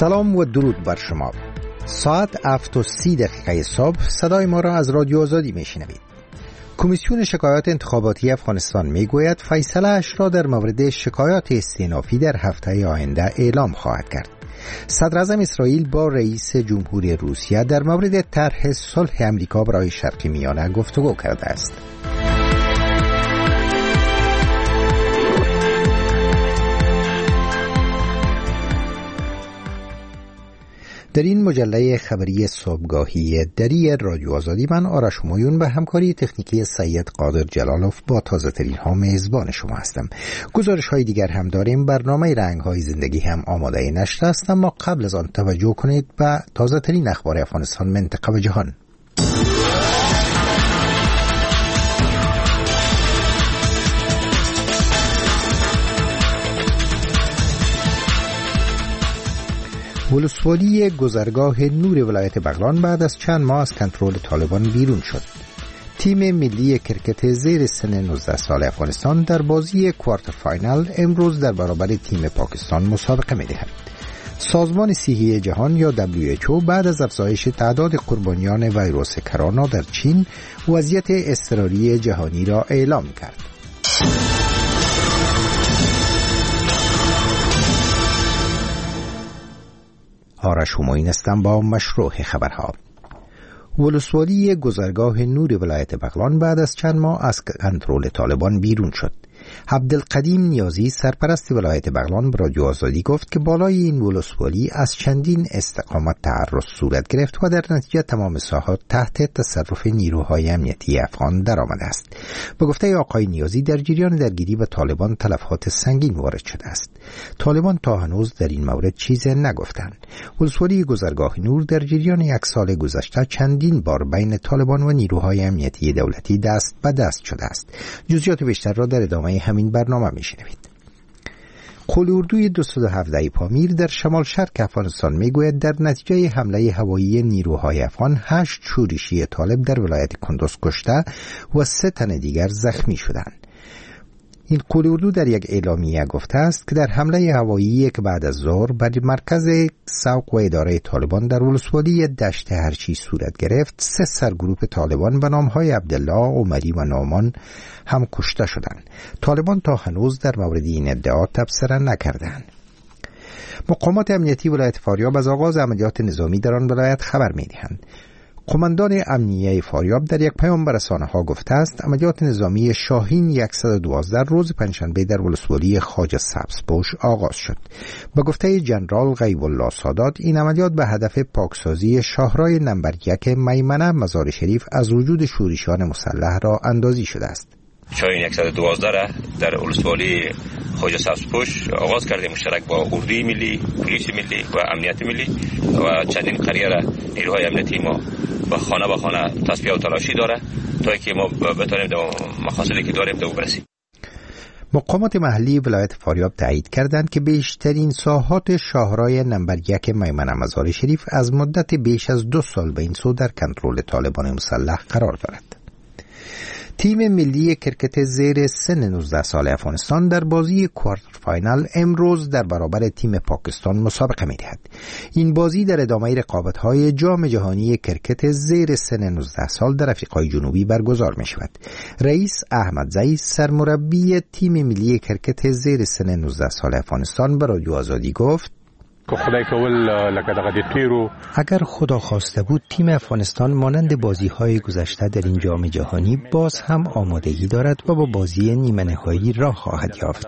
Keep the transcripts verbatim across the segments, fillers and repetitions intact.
سلام و درود بر شما. ساعت هفت و سی دقیقه صبح صدای ما را از رادیو آزادی میشنوید. کمیسیون شکایات انتخاباتی افغانستان میگوید فیصله اش را در مورد شکایات استئنافی در هفته آینده اعلام خواهد کرد. صدر اعظم اسرائیل با رئیس جمهوری روسیه در مورد طرح صلح امریکا برای شرق میانه گفتگو کرده است. در این مجله خبری صبحگاهی دری رادیو آزادی من آرش همایون به همکاری تکنیکی سید قادر جلالوف با تازه ترین ها میزبان شما هستم. گزارش های دیگر هم داریم. برنامه رنگ های زندگی هم آماده نشر است، اما قبل از آن توجه کنید به تازه ترین اخبار افغانستان، منطقه و جهان. ولسوالی گذرگاه نور ولایت بغلان بعد از چند ماه از کنترل طالبان بیرون شد. تیم ملی کرکت زیر سن نوزده سال افغانستان در بازی کوارتر فاینال امروز در برابر تیم پاکستان مسابقه می‌دهد. سازمان صحی جهان یا دبلیو اچ او بعد از افزایش تعداد قربانیان ویروس کرونا در چین وضعیت اضطراری جهانی را اعلام کرد. آرش همایون هستم با مشروع خبرها. ولسوالی گذرگاه نور ولایت بغلان بعد از چند ماه از کنترل طالبان بیرون شد. عبدالقدیم نیازی سرپرست ولایت بغلان به رادیو آزادی گفت که بالای این ولسوالی از چندین استقامت تعرض صورت گرفت و در نتیجه تمام ساحات تحت تصرف نیروهای امنیتی افغان درآمده است. به گفته آقای نیازی در جریان درگیری با طالبان تلفات سنگین وارد شده است. طالبان تا هنوز در این مورد چیزی نگفتند. ولسوالی گذرگاه نور در جریان یک سال گذشته چندین بار بین طالبان و نیروهای امنیتی دولتی دست به دست شده است. جزئیات بیشتر را در ادامه همین برنامه میشنوید. قول اردوی دویست و هفده پامیر در شمال شرق افغانستان میگوید در نتیجه حمله هوایی نیروهای افغان هشت شورشی طالب در ولایت کندوز کشته و سه تن دیگر زخمی شدند. این قول اردو در یک اعلامیه گفته است که در حمله هوایی که بعد از ظهر بر مرکز سوق و اداره طالبان در ولسوالی دشت هرچی صورت گرفت، سه سرگروه طالبان به نامهای عبدالله، عمری و نامان هم کشته شدند. طالبان تا هنوز در مورد این ادعا تبصره نکردند. مقامات امنیتی ولایت فاریاب از آغاز عملیات نظامی در آن ولایت خبر می‌دهند. قماندان امنیه فاریاب در یک پیام به رسانه‌ها گفته است عملیات نظامی شاهین صد و دوازده روز پنجشنبه در ولسوالی خواجه سبزپوش آغاز شد. به گفته جنرال غیب الله سادات این عملیات به هدف پاکسازی شاهراه نمبر یک میمنه مزار شریف از وجود شورشیان مسلح را اندازی شده است. شاهین صد و دوازده را در ولسوالی خواجه سبزپوش آغاز کردیم مشترک با اردوی ملی، پلیس ملی و امنیت ملی و چندین قریه را نیروهای امنیتی ما با خانه با خانه تصفیه و تلاشی داره تا اینکه ما بتونیم در مقاصدی که داریم به او برسیم. مقامات محلی ولایت فاریاب تایید کردند که بیشترین ساحات شاهراه نمبر یک میمنه مزار شریف از مدت بیش از دو سال به این سو در کنترل طالبان مسلح قرار دارد. تیم ملی کرکت زیر سن نوزده سال افغانستان در بازی کوارتر فاینال امروز در برابر تیم پاکستان مسابقه می‌دهد. این بازی در ادامه رقابت‌های جام جهانی کرکت زیر سن نوزده سال در آفریقای جنوبی برگزار می‌شود. رئیس احمد زئی سرمربی تیم ملی کرکت زیر سن نوزده سال افغانستان به رادیو آزادی گفت اگر خدا خواسته بود تیم افغانستان مانند بازی‌های گذشته در این جام جهانی باز هم آمادگی دارد و با بازی نیمه نهایی راه خواهد یافت.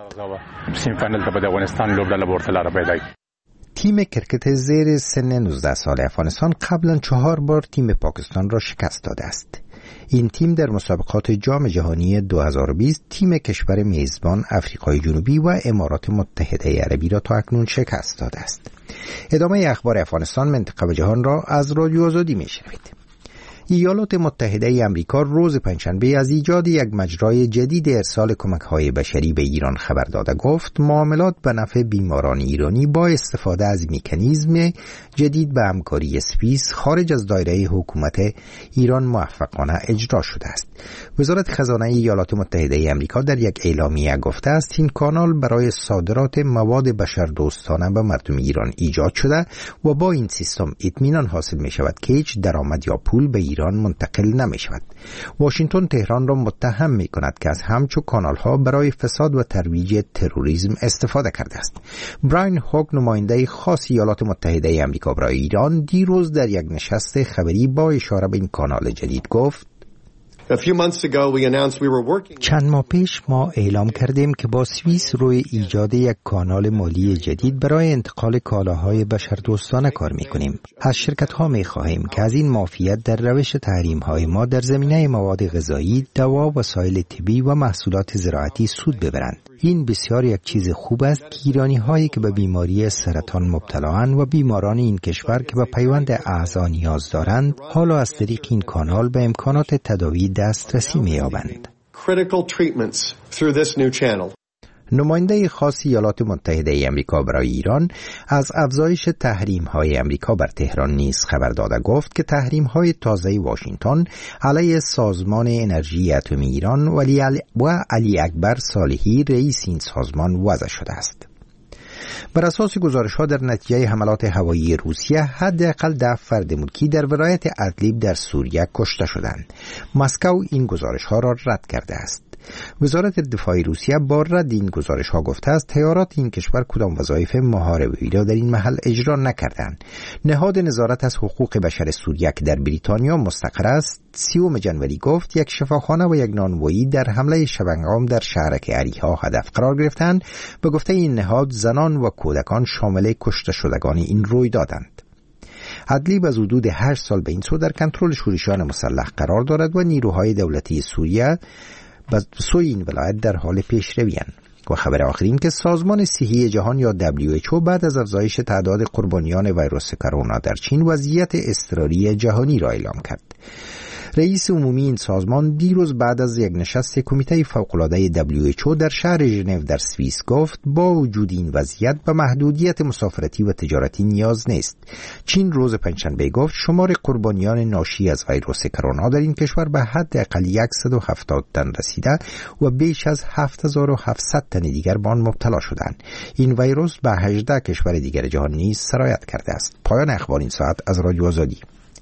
تیم کرکت زیر سن نوزده سال افغانستان قبلا چهار بار تیم پاکستان را شکست داده است. این تیم در مسابقات جام جهانی دو هزار و بیست تیم کشور میزبان آفریقای جنوبی و امارات متحده عربی را تا اکنون شکست داده است. ادامه اخبار افغانستان، منطقه و جهان را از رادیو آزادی میشنوید. ایالات متحده ای آمریکا روز پنجشنبه از ایجاد یک مجرای جدید ارسال کمک‌های بشری به ایران خبر داده. گفت معاملات به نفع بیماران ایرانی با استفاده از مکانیزم جدید به همکاری سوئیس خارج از دایره حکومت ایران موفقانه اجرا شده است. وزارت خزانه ایالات متحده ای آمریکا در یک اعلامیه گفته است این کانال برای صادرات مواد بشردوستانه به مردم ایران ایجاد شده و با این سیستم اطمینان حاصل می شود که هیچ درآمد یا پول به ایران منتقل نمی شود. واشنگتن تهران را متهم می کند که از همچو کانال ها برای فساد و ترویج تروریسم استفاده کرده است. براین هوگ نماینده خاص ایالات متحده ای آمریکا برای ایران دیروز در یک نشست خبری با اشاره به این کانال جدید گفت چند ماه پیش ما اعلام کردیم که با سوئیس روی ایجاد یک کانال مالی جدید برای انتقال کالاهای بشردوستانه کار می‌کنیم. از شرکت‌ها می‌خواهیم که از این معافیت در روش تحریم‌های ما در زمینه مواد غذایی، دوا، وسایل طبی و محصولات زراعتی سود ببرند. این بسیار یک چیز خوب است که ایرانی‌هایی که به بیماری سرطان مبتلااند و بیماران این کشور که به پیوند اعضا نیاز دارند، حالا از طریق این کانال به امکانات تداوی دسترسی می‌یابند. نماینده خاص ایالات متحده ای آمریکا برای ایران از افزایش تحریم‌های آمریکا بر تهران نیز خبر داده. گفت که تحریم‌های تازه واشنگتن علیه سازمان انرژی اتمی ایران و علی اکبر صالحی رئیس این سازمان وضع شده است. بر اساس گزارش‌ها در نتیجه حملات هوایی روسیه حداقل ده فرد ملکی در ولایت ادلیب در سوریه کشته شدند. مسکو این گزارش‌ها را رد کرده است. وزارت دفاع روسیه با رد این گزارش‌ها گفته است تیارات این کشور کدام وظایف محاربه‌ای را در این محل اجرا نکردند. نهاد نظارت از حقوق بشر سوریه که در بریتانیا مستقر است سیوم جنوری گفت یک شفاخانه و یک نانوایی در حمله شبنگام در شهرک اریحا هدف قرار گرفتند. به گفته این نهاد زنان و کودکان شامل کشته شدگان این رویدادند. ادلیب از حدود هشت سال به این سو در کنترل شورشیان مسلح قرار دارد و نیروهای دولتی سوریه و سوی این ولایت در حال پیشروی‌اند. و خبر آخر این که سازمان صحی جهان یا دبلیو اچ او بعد از افزایش تعداد قربانیان ویروس کرونا در چین وضعیت اضطراری جهانی را اعلام کرد. رئیس عمومی این سازمان دیروز بعد از یک نشست کمیته فوق‌العاده دبلیو اچ او در شهر ژنو در سوئیس گفت با وجود این وضعیت به محدودیت مسافرتی و تجارتی نیاز نیست. چین روز پنجشنبه گفت شمار قربانیان ناشی از ویروس کرونا در این کشور به حداقل صد و هفتاد تن رسیده و بیش از هفت هزار و هفتصد تن دیگر به آن مبتلا شدند. این ویروس به هجده کشور دیگر جهان نیز سرایت کرده است. پایان اخبار این ساعت از رادیو آزادی.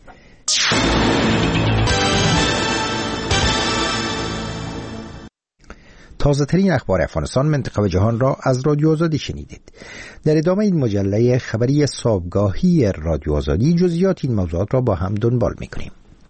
تازه ترین اخبار افغانستان، منطقه و جهان را از رادیو آزادی شنیدید. در ادامه این مجله خبری صبحگاهی رادیو آزادی جزئیات این موضوعات را با هم دنبال می‌کنیم.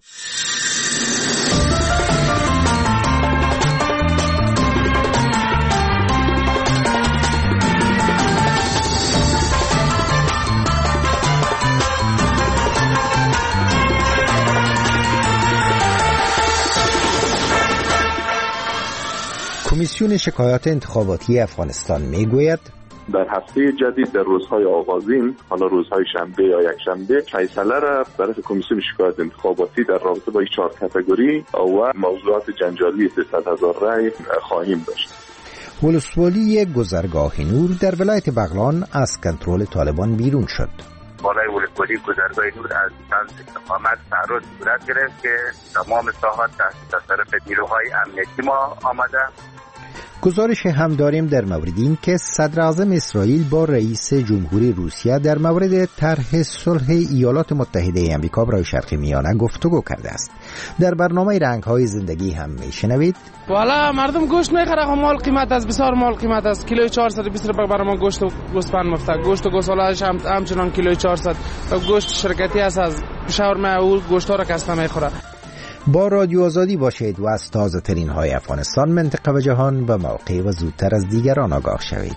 کمیسیون شکایات انتخاباتی افغانستان میگوید در هفته جدید در روزهای آغازین، حالا روزهای شنبه یا یک شنبه، فیصله را برای کمیسیون شکایات انتخاباتی در رابطه با این چهار کاتگوری و موضوعات جنجالی سیصد هزار رای خواهیم داشت. ولسوالی گذرگاه نور در ولایت بغلان از کنترل طالبان بیرون شد. بالای ولسوالی گذرگاه نور از طنز استقامت تعرض صورت گرفت که تمام ساحات تحت تصرف نیروهای امنیتی ما آمده. گزارش هم داریم در مورد این که صدر اعظم اسرائیل با رئیس جمهوری روسیه در مورد طرح صلح ایالات متحده آمریکا برای شرق میانه گفتگو کرده است. در برنامه رنگ‌های زندگی هم میشنوید والا مردم گوشت میخره، خب مال قیمت است، بسیار مال قیمت است. کیلوی چهارصد و بیست روپیه برای ما گوشت و گوسفند مفته. گوشت و گوساله‌اش هم همچنان کیلوی چهارصد. گوشت شرکتی است از پشاور او گوشت‌ها را کسته میخوره. با رادیو آزادی باشید و از تازه ترین های افغانستان، منطقه و جهان به موقع و زودتر از دیگران آگاه شوید.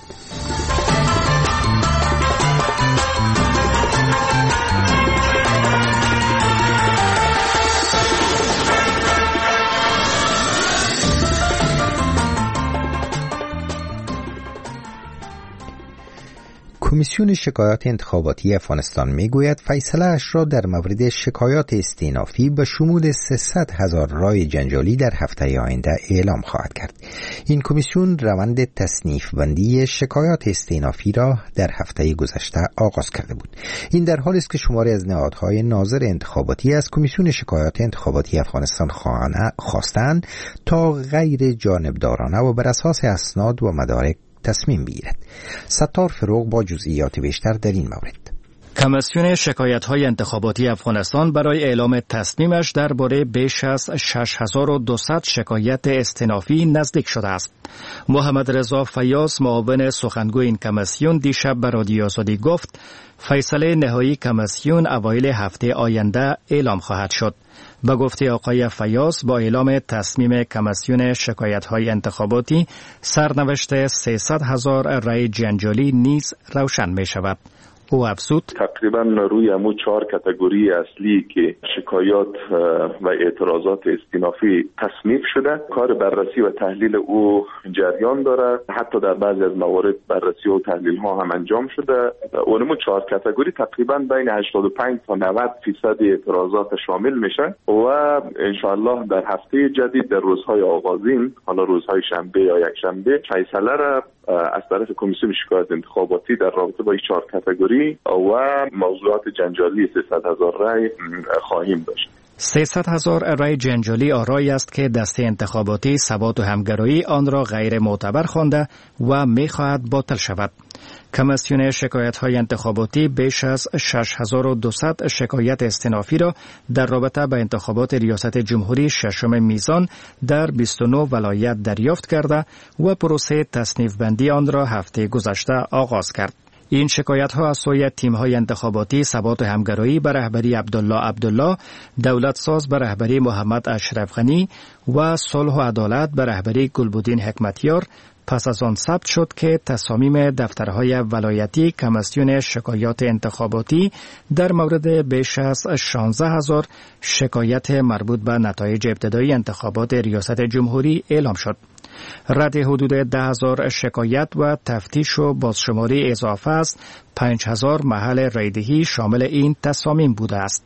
کمیسیون شکایات انتخاباتی افغانستان میگوید فیصله اش را در مورد شکایات استئنافی به شمول سیصد هزار رای جنجالی در هفته آینده اعلام خواهد کرد. این کمیسیون روند تصنیف بندی شکایات استئنافی را در هفته گذشته آغاز کرده بود. این در حالی است که شماری از نهادهای ناظر انتخاباتی از کمیسیون شکایات انتخاباتی افغانستان خواستند تا غیر جانبدارانه و بر اساس اسناد و مدارک تصمیم بگیرد. ستار فروغ با جزئیات بیشتر در این مورد. کمیسیون شکایت‌های انتخاباتی افغانستان برای اعلام تصمیمش درباره بیش از شش هزار و دویست شکایت استئنافی نزدیک شده است. محمد رضا فیاض معاون سخنگوی این کمیسیون دیشب به رادیو آزادی گفت فیصله نهایی کمیسیون اوایل هفته آینده اعلام خواهد شد. به گفته آقای فیاض با اعلام تصمیم کمیسیون شکایت‌های انتخاباتی سرنوشت سیصد هزار رای جنجالی نیز روشن می شود. او افزود تقریبا روی همون چهار کاتگوری اصلی که شکایات و اعتراضات استئنافی تصنیف شده، کار بررسی و تحلیل او جریان داره. حتی در بعضی از موارد بررسی و تحلیل ها هم انجام شده. اونمون چهار کاتگوری تقریبا بین هشتاد و پنج تا نود درصد اعتراضات شامل میشه و انشاءالله در هفته جدید در روزهای آغازین، حالا روزهای شنبه یا یک شنبه، فیصله را از طرف کمیسیون شکایت انتخاباتی در رابطه با این چهار کاتگوری و موضوعات جنجالی سیصد هزار رای خواهیم داشت. سیصد هزار رای جنجالی آرایی است که دسته انتخاباتی ثبات و همگرایی آن را غیر معتبر خوانده و می‌خواهد باطل شود. کمیسیون شکایت‌های انتخاباتی بیش از شش هزار و دویست شکایت استئنافی را در رابطه با انتخابات ریاست جمهوری ششم میزان در بیست و نه ولایت دریافت کرده و پروسه تصنیف بندی آن را هفته گذشته آغاز کرد. این شکایت ها از سوی تیم های انتخاباتی ثبات و همگرایی به رهبری عبدالله عبدالله، دولت ساز به رهبری محمد اشرف غنی و صلح و عدالت به رهبری گلبدین حکمتیار پس از آن ثبت شد که تصامیم دفترهای ولایتی کمیسیون شکایات انتخاباتی در مورد بیش از شانزده هزار شکایت مربوط به نتایج ابتدایی انتخابات ریاست جمهوری اعلام شد. رد حدود ده هزار شکایت و تفتیش و بازشماری اضافه است پنج هزار محل رایدهی شامل این تصامیم بوده است.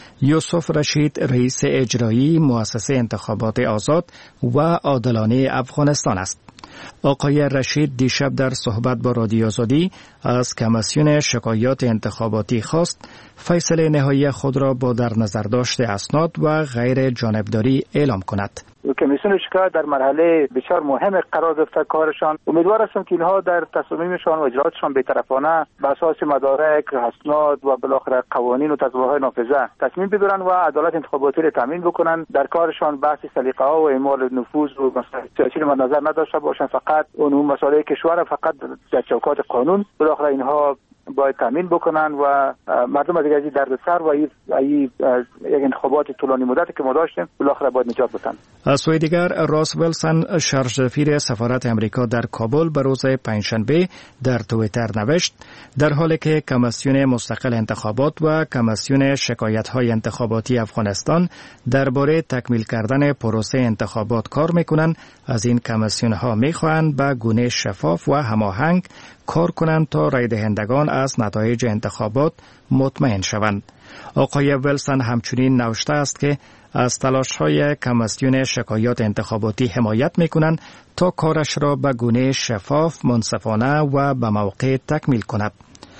یوسف رشید رئیس اجرایی مؤسسه انتخابات آزاد و عادلانه افغانستان است. آقای رشید دیشب در صحبت با رادیو آزادی از کمیسیون شکایات انتخاباتی خواست فیصله نهایی خود را با در نظر داشت اسناد و غیر جانبداری اعلام کند. کمیسیون شکایت در مرحله بسیار مهم قرار گرفته کارشان. امیدوار هستم که اینها در تصمیمشان و اجراتشان بی‌طرفانه بر اساس مدارک، اسناد و بالاخره قوانین و تصویب‌های نافذه تصمیم بگیرن و عدالت انتخاباتی را تامین بکنن. در کارشان بحث سلیقه‌ها و اعمال نفوذ و مسائل سیاسی را نظر نداشته باشند، فقط اون مسائل کشور فقط در چوکات قانون بالاخره اینها باید تامین بکنن و مردم از این دردسر و این یک انتخابات طولانی مدتی که ما داشتیم بالاخره باید نجات بدن. از سوی دیگر راس ویلسون شارژسفیر سفارت امریکا در کابل به روز پنجشنبه در توییتر نوشت در حالی که کمیسیون مستقل انتخابات و کمیسیون شکایت‌های انتخاباتی افغانستان درباره تکمیل کردن پروسه انتخابات کار میکنند، از این کمیسیون‌ها میخواهند به گونه شفاف و هماهنگ کار کنند تا رای دهندگان از نتایج انتخابات مطمئن شوند. آقای ویلسون همچنین نوشته است که از تلاش‌های کمیسیون شکایات انتخاباتی حمایت می‌کنند تا کارش را به گونه شفاف، منصفانه و به موقع تکمیل کند.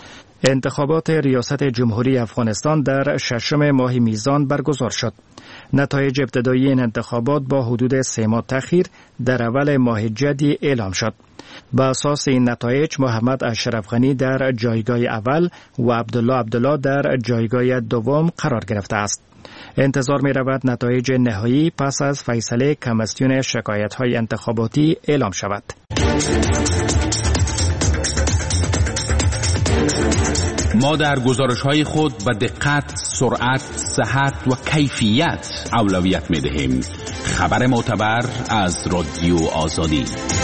انتخابات ریاست جمهوری افغانستان در ششم ماه میزان برگزار شد. نتایج ابتدایی این انتخابات با حدود سه ماه تأخیر در اول ماه جدی اعلام شد. با اساس این نتایج محمد اشرف غنی در جایگاه اول و عبدالله عبدالله در جایگاه دوم قرار گرفته است. انتظار می رود نتایج نهایی پس از فیصله کمیسیون شکایت‌های انتخاباتی اعلام شود. ما در گزارش‌های خود به دقت، سرعت، صحت و کیفیت اولویت می‌دهیم. خبر معتبر از رادیو آزادی.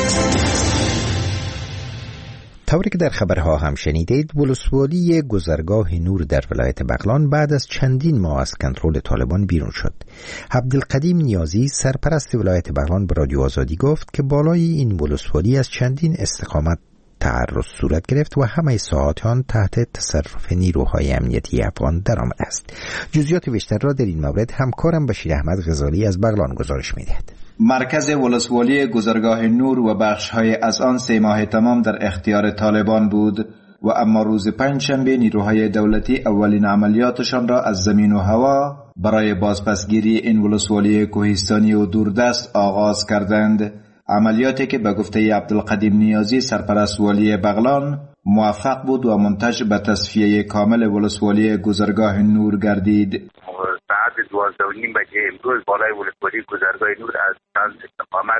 طوری که در خبرها هم شنیدید، ولسوالی گذرگاه نور در ولایت بغلان بعد از چندین ماه از کنترل طالبان بیرون شد. عبدالقدیم نیازی سرپرست ولایت بغلان به رادیو آزادی گفت که بالای این ولسوالی از چندین استقامت تعرض صورت گرفت و همه ساحات آن تحت تصرف نیروهای امنیتی افغان درآمده است. جزئیات بیشتر را در این مورد همکارم بشیر احمد غزالی از بغلان گزارش می‌دهد. مرکز ولسوالی گذرگاه نور و بخش‌های از آن سه ماه تمام در اختیار طالبان بود و اما روز پنجشنبه نیروهای دولتی اولین عملیاتشان را از زمین و هوا برای بازپسگیری این ولسوالی کوهستانی و دوردست آغاز کردند. عملیاتی که به گفته عبدالقدیم نیازی سرپرست والی بغلان موفق بود و منتج به تصفیه کامل ولسوالی گذرگاه نور گردید. ساعت دوازده و نیم بجه امروز بالای ولسوالی گذرگاه نور از چند استقامت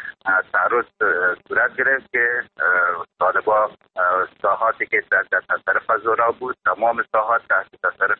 تعرض صورت گرفت که طالبان ساحاتی که در تصرف زورا بود تمام ساحات تحت تصرف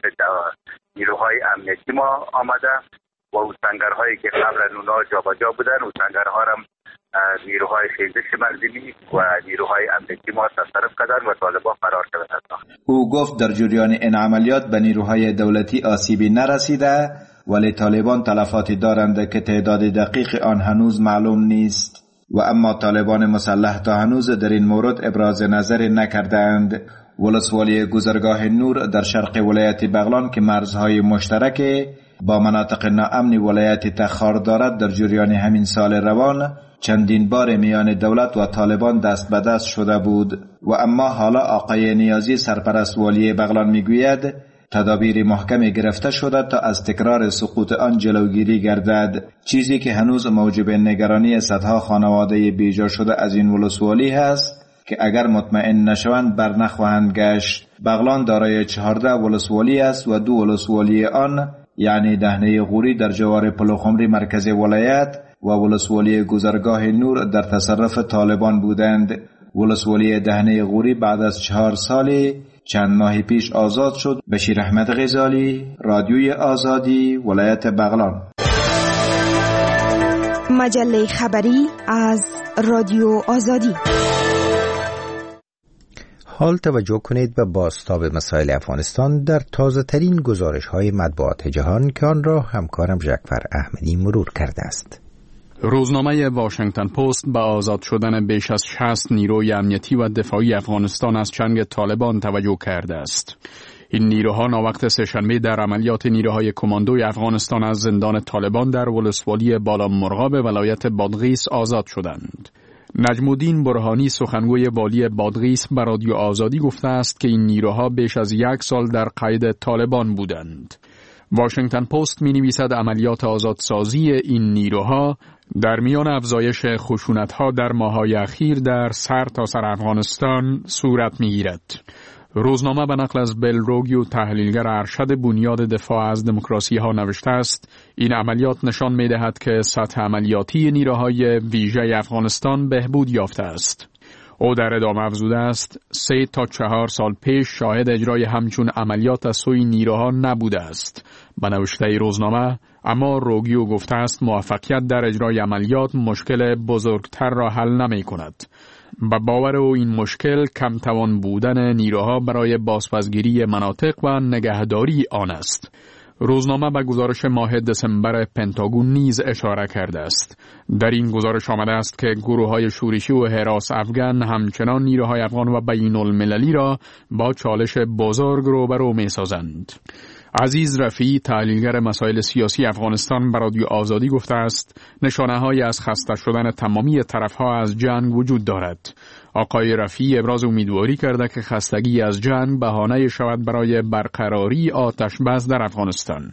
نیروهای امنیتی ما آمده و او سنگرهایی که قبلا اونا جابجا بودن او سنگرها را نیروهای خیزش منزلی و نیروهای امنیتی ما تصرف کردن و طالبان فرار کردند. او گفت در جریان این عملیات به نیروهای دولتی آسیبی نرسیده ولی طالبان تلفاتی دارند که تعداد دقیق آن هنوز معلوم نیست و اما طالبان مسلح تا هنوز در این مورد ابراز نظر نکردند. ولسوالی گذرگاه نور در شرق ولایت بغلان که مرزهای مشترک با مناطق ناامن ولایت تخار دارد در جریان همین سال روان چندین بار میان دولت و طالبان دست به دست شده بود و اما حالا آقای نیازی سرپرست والی بغلان میگوید تدابیر محکمی گرفته شده تا از تکرار سقوط آن جلوگیری گردد، چیزی که هنوز موجب نگرانی صدها خانواده بیجا شده از این ولسوالی هست که اگر مطمئن نشوند بر نخواهند گشت. بغلان دارای چهارده ولسوالی است و دو ولسوالی آن یعنی دهنه غوری در جوار پلوخمری مرکز ولایت و ولسوالی گذرگاه نور در تصرف طالبان بودند. ولسوالی دهنه غوری بعد از چهار سالی چند ماه پیش آزاد شد. بشیر احمد غزالی، رادیوی آزادی، ولایت بغلان. مجله خبری از رادیو آزادی. حال توجه کنید به بازتاب مسائل افغانستان در تازه ترین گزارش های مطبوعات جهان که آن را همکارم جعفر احمدی مرور کرده است. روزنامه واشنگتن پست به آزاد شدن بیش از شصت نیروی امنیتی و دفاعی افغانستان از چنگ طالبان توجه کرده است. این نیروها ناوقت سه‌شنبه در عملیات نیروهای کماندوی افغانستان از زندان طالبان در ولسوالی بالامرغاب ولایت بادغیس آزاد شدند. نجم الدین برهانی سخنگوی والی بادغیس به رادیو آزادی گفته است که این نیروها بیش از یک سال در قید طالبان بودند. واشنگتن پست می نویسد عملیات آزادسازی این نیروها در میان افزایش خشونت‌ها در ماه‌های اخیر در سر تا سر افغانستان صورت می‌گیرد. روزنامه به نقل از بل روگیو تحلیلگر ارشد بنیاد دفاع از دموکراسی ها نوشته است این عملیات نشان می‌دهد که سطح عملیاتی نیروهای ویژه افغانستان بهبود یافته است. او در ادامه افزوده است سه تا چهار سال پیش شاهد اجرای همچون عملیات از سوی نیروها نبوده است. به نوشته روزنامه اما روگیو گفته است موفقیت در اجرای عملیات مشکل بزرگتر را حل نمی کند. به باور او این مشکل کم توان بودن نیروها برای بازپسگیری مناطق و نگهداری آن است. روزنامه به گزارش ماه دسامبر پنتاگون نیز اشاره کرده است. در این گزارش آمده است که گروه‌های شورشی و هراس افغان همچنان نیروهای افغان و بین المللی را با چالش بزرگ روبرو می‌سازند. عزیز رفیعی تحلیلگر مسائل سیاسی افغانستان به رادیو آزادی گفته است نشانه‌هایی از خسته شدن تمامی طرف‌ها از جنگ وجود دارد. آقای رفیعی ابراز امیدواری کرده که خستگی از جنگ بهانه شود برای برقراری آتش بس در افغانستان.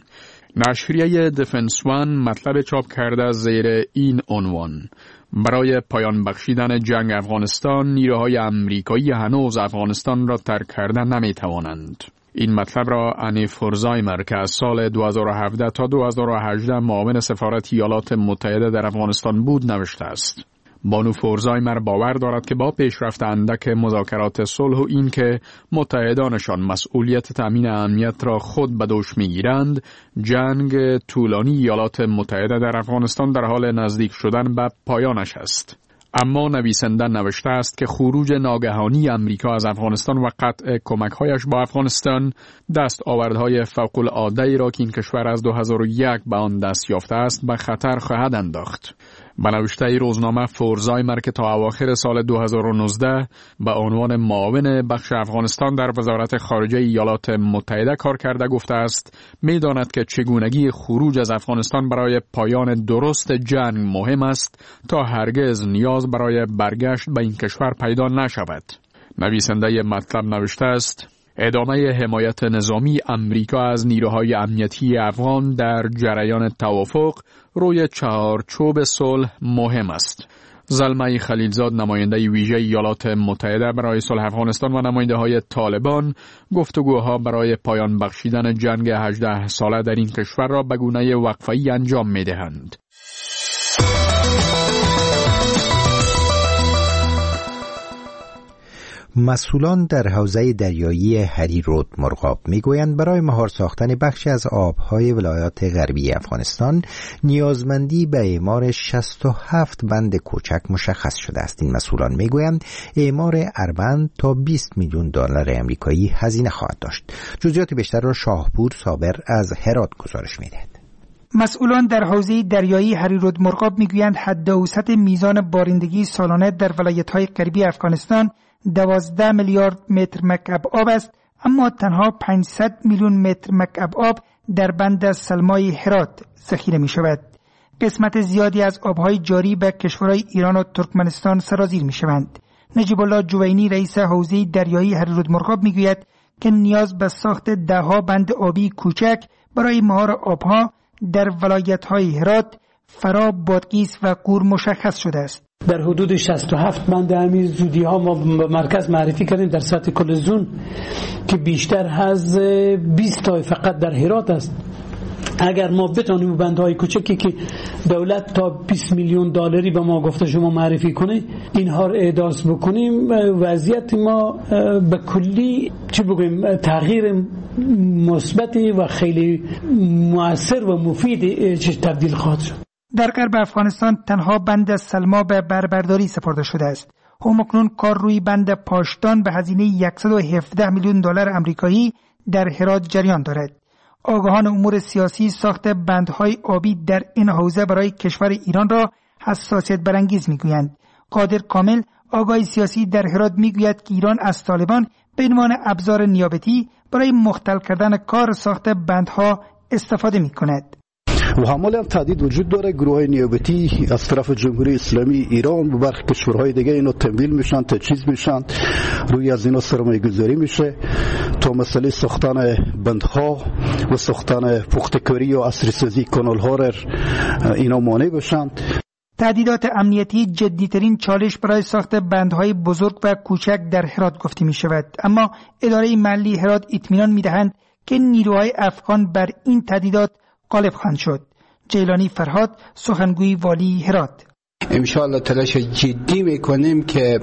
نشریه دفنس وان مطلب چاپ کرده زیر این عنوان: برای پایان بخشیدن جنگ افغانستان نیروهای آمریکایی هنوز افغانستان را ترک کردن نمی‌توانند. این مطلب را انی فورزایمر که از سال دو هزار و هفده تا دو هزار و هجده معاون سفارت ایالات متحده در افغانستان بود نوشته است. بانو فورزایمر باور دارد که با پیشرفت اندک مذاکرات صلح و این که متحدانشان مسئولیت تامین امنیت را خود به دوش میگیرند، جنگ طولانی ایالات متحده در افغانستان در حال نزدیک شدن به پایانش است. اما نویسنده نوشته است که خروج ناگهانی امریکا از افغانستان و قطع کمک‌هایش با افغانستان دستاوردهای فوق‌العاده‌ای را که این کشور از دو هزار و یک به آن دست یافته است به خطر خواهد انداخت. به نوشته روزنامه فورزایمر که تا اواخر سال دو هزار و نوزده به عنوان معاون بخش افغانستان در وزارت خارجه ایالات متحده کار کرده گفته است می‌داند که چگونگی خروج از افغانستان برای پایان درست جنگ مهم است تا هرگز نیاز برای برگشت به این کشور پیدا نشود. نویسنده مطلب نوشته است ادامه حمایت نظامی امریکا از نیروهای امنیتی افغان در جریان توافق روی چهارچوب صلح مهم است. زلمه خلیلزاد نماینده ویژه ایالات متحده برای صلح افغانستان و نماینده های طالبان گفتگوها برای پایان بخشیدن جنگ هجده ساله در این کشور را به گونه وقفه‌ای انجام می دهند. مسئولان در حوزه دریایی هریرود مرغاب میگویند برای مهار ساختن بخشی از آبهای ولایات غربی افغانستان نیازمندی به اعمار شصت و هفت بند کوچک مشخص شده است. این مسئولان میگویند اعمار اربند تا بیست میلیون دلار آمریکایی هزینه خواهد داشت. جزئیات بیشتر را شاهپور صابر از هرات گزارش میدهد. مسئولان در حوزه دریایی هریرود مرغاب میگویند حد اوسط میزان بارندگی سالانه در ولایت‌های غربی افغانستان دوازده میلیارد متر مکعب آب است، اما تنها پانصد میلیون متر مکعب آب در بند سلمای هرات ذخیره می شود. قسمت زیادی از آبهای جاری به کشورهای ایران و ترکمنستان سرازیر می شوند. نجیب الله جوینی رئیس حوزه دریایی هریرود مرغاب می گوید که نیاز به ساخت دهها بند آبی کوچک برای مهار آبها در ولایت‌های هرات، فراب، بادغیس و قور مشخص شده است. در حدود شصت و هفت بند همین زودی ها ما مرکز معرفی کردیم در سطح کل زون که بیشتر از بیست تا فقط در هرات است. اگر ما بتونیم بندهای کوچکی که دولت تا بیست میلیون دلاری به ما گفته شما معرفی کنه اینها رو احداث بکنیم، وضعیت ما به کلی چی بگویم تغییر مثبتی و خیلی مؤثر و مفید تبدیل خواهد شد. در غرب افغانستان تنها بند سلما به بربرداری سپرده شده است. همکنون کار روی بند پاشتان به هزینه صد و هفده میلیون دلار آمریکایی در هرات جریان دارد. آگاهان امور سیاسی ساخت بندهای آبی در این حوزه برای کشور ایران را حساسیت برانگیز میگویند. قادر کامل آگاه سیاسی در هرات میگوید که ایران از طالبان به عنوان ابزار نیابتی برای مختل کردن کار ساخت بندها استفاده میکند. و همال هم تهدید وجود داره. گروه های نیابتی از طرف جمهوری اسلامی ایران و برخی کشورهای دیگه اینو تمویل میشن، تجهیز میشن، روی از اینا سرمایه گذاری میشه تا مسئله ساختن بندها و ساختن پختکاری و عصری سازی کانال ها را اینا مانع بشن. تهدیدات امنیتی جدیترین چالش برای ساخت بندهای بزرگ و کوچک در هرات گفته می شود، اما اداره محلی هرات اطمینان می دهند که نیروهای افغان بر این تهدیدات غالب خواهند شد. جیلانی فرهاد، سخنگوی والی هرات: انشاءالله تلاش جدی میکنیم که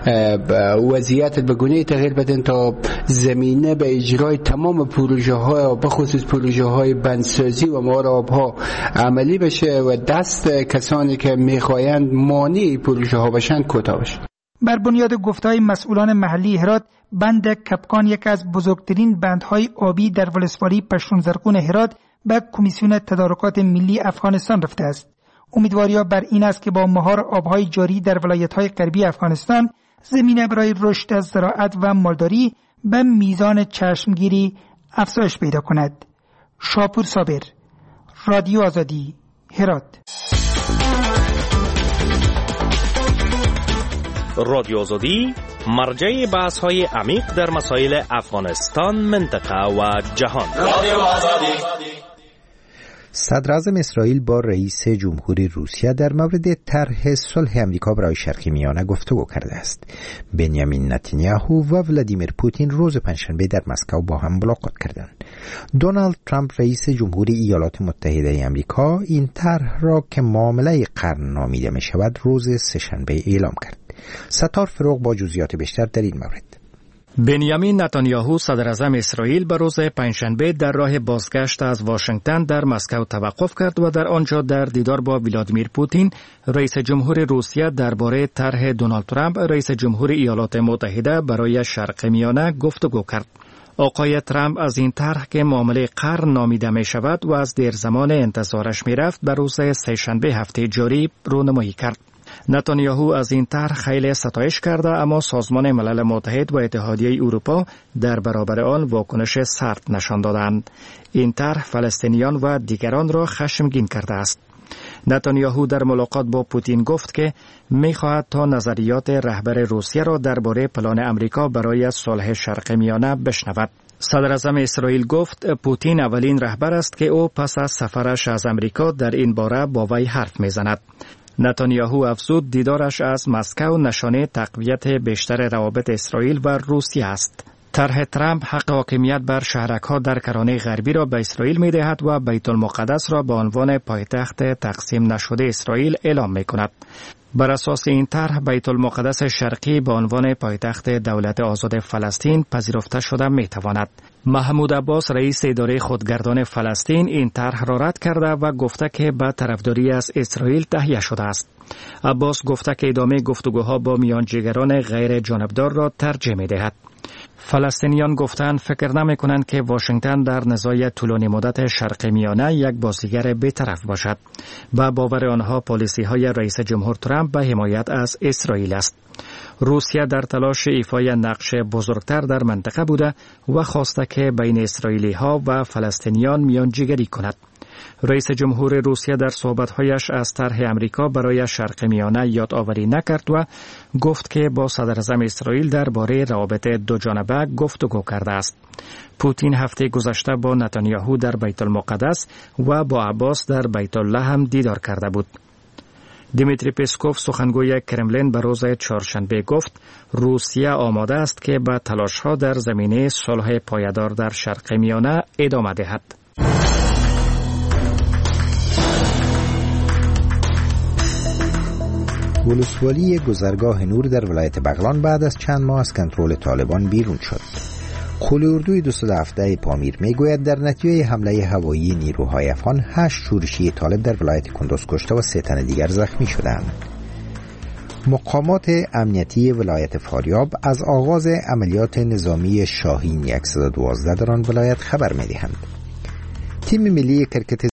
وضعیت به گونه تغییر بدن تا زمینه به اجرای تمام پروژه ها و به خصوص پروژه های بندسازی و مهار آبها عملی بشه و دست کسانی که میخواهند مانع پروژه ها باشند کوتاه بشه. بر بنیاد گفته‌های مسئولان محلی هرات، بند کپکان یک از بزرگترین بندهای آبی در ولسوالی پشتون زرقون هرات به کمیسیون تدارکات ملی افغانستان رفته است. امیدواری بر این است که با مهار آبهای جاری در ولایت‌های غربی افغانستان زمینه برای رشد زراعت و مالداری به میزان چشمگیری افزایش پیدا کند. شاپور صابر، رادیو آزادی، هرات. رادیو آزادی مرجع بحث‌های عمیق در مسائل افغانستان، منطقه و جهان. رادیو آزادی. صدر اعظم اسرائیل با رئیس جمهوری روسیه در مورد طرح صلح آمریکا برای شرق میانه گفتگو کرده است. بنیامین نتانیاهو و ولادیمیر پوتین روز پنجشنبه در مسکو با هم ملاقات کردند. دونالد ترامپ رئیس جمهوری ایالات متحده آمریکا این طرح را که معامله قرن نامیده می شود روز سه‌شنبه اعلام کرد. ستار فروغ با جزئیات بیشتر در این مورد. بنیامین نتانیاهو صدر اعظم اسرائیل به روز پنجشنبه در راه بازگشت از واشنگتن در مسکو توقف کرد و در آنجا در دیدار با ولادیمیر پوتین رئیس جمهور روسیه درباره طرح دونالد ترامپ رئیس جمهور ایالات متحده برای شرق میانه گفتگو کرد. آقای ترامپ از این طرح که معامله قرن نامیده می شود و از دیر زمان انتظارش می رفت به روز سه‌شنبه هفته جاری رونمایی کرد. نتانیاهو از این طرح خیلی ستایش کرده، اما سازمان ملل متحد و اتحادیه اروپا در برابر آن واکنش سرد نشان دادند. این طرح فلسطینیان و دیگران را خشمگین کرده است. نتانیاهو در ملاقات با پوتین گفت که می خواهد تا نظریات رهبر روسیه را درباره پلان امریکا برای صلح شرق میانه بشنود. صدر اعظم اسرائیل گفت پوتین اولین رهبر است که او پس از سفرش از امریکا در این باره با وی حرف میزند. نتانیاهو افزود دیدارش از مسکو نشانه تقویت بیشتر روابط اسرائیل و روسیه است. طرح ترامپ حق حاکمیت بر شهرک‌ها در کرانه غربی را به اسرائیل می‌دهد و بیت المقدس را به عنوان پایتخت تقسیم نشده اسرائیل اعلام می‌کند. بر اساس این طرح بیت المقدس شرقی به عنوان پایتخت دولت آزاد فلسطین پذیرفته شده می‌تواند. محمود عباس رئیس اداره خودگردان فلسطین این طرح را رد کرده و گفته که به طرفداری از اسرائیل تهیه شده است. عباس گفته که ادامه گفتگوها با میانجیگران غیر جانبدار را ترجیح می‌دهد. فلسطینیان گفتند فکر نمی کنند که واشنگتن در نزاع طولانی مدت شرق میانه یک بازیگر بی‌طرف باشد. با باور آنها پالیسی های رئیس جمهور ترامپ به حمایت از اسرائیل است. روسیه در تلاش ایفای نقش بزرگتر در منطقه بوده و خواسته که بین اسرائیلی ها و فلسطینیان میانجیگری کند. رئیس جمهور روسیه در صحبت‌هایش از طرح امریکا برای شرق میانه یادآوری نکرد و گفت که با صدر اعظم اسرائیل درباره روابط دو جانبه گفتگو کرده است. پوتین هفته گذشته با نتانیاهو در بیت المقدس و با عباس در بیت الله هم دیدار کرده بود. دیمیتری پسکوف سخنگوی کرملین به روز چهارشنبه گفت روسیه آماده است که به تلاش‌ها در زمینه صلح پایدار در شرق میانه ادامه دهد. ولسوالی گذرگاه نور در ولایت بغلان بعد از چند ماه از کنترل طالبان بیرون شد. قول اردوی دویست و هفده پامیر میگوید در نتیجه حمله هوایی نیروهای افغان هشت شورشی طالب در ولایت کندوز کشته و سه تن دیگر زخمی شدند. مقامات امنیتی ولایت فاریاب از آغاز عملیات نظامی شاهین صد و دوازده در آن ولایت خبر می‌دهند. تیم ملی کرکت